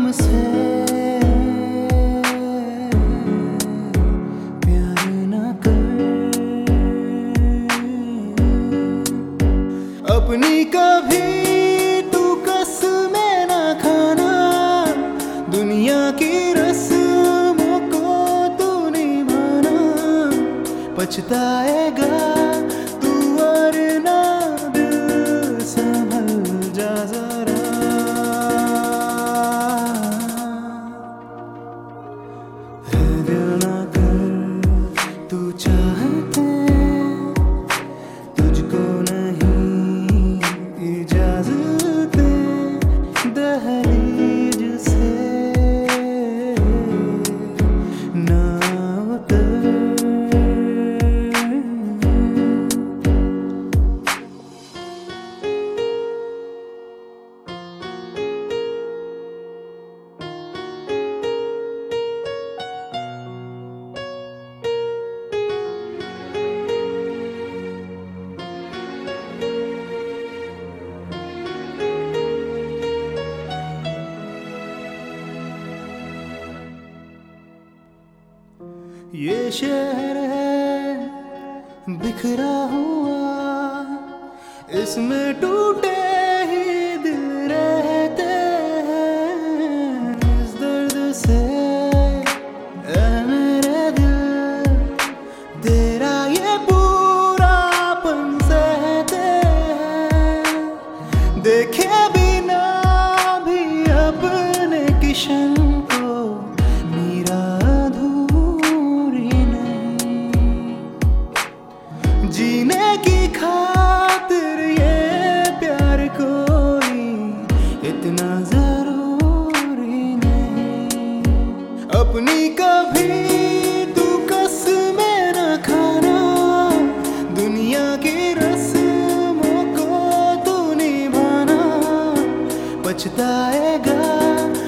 हमसे प्यार ना कर, अपनी कभी तू कसमें ना खाना, दुनिया की रस्मों को तू निभाना, पछताएगा तू वरना दिल संभल जा जरा। है दिल ना कर तू चाहते तुझको नहीं इजाजत दहलीज से ना उतर। ये शहर है बिखरा हुआ, इसमें टूटे ही दिल रहते हैं। इस दर्द से ऐ मेरे दिल तेरा ये पूरापन सहते हैं। देखे बिना भी अपने किशन को मेरा जीने की खातिर ये प्यार कोई इतना जरूरी नहीं। अपनी कभी तू कसमें न खाना, दुनिया की रस्मों को तू निभाना, पछताएगा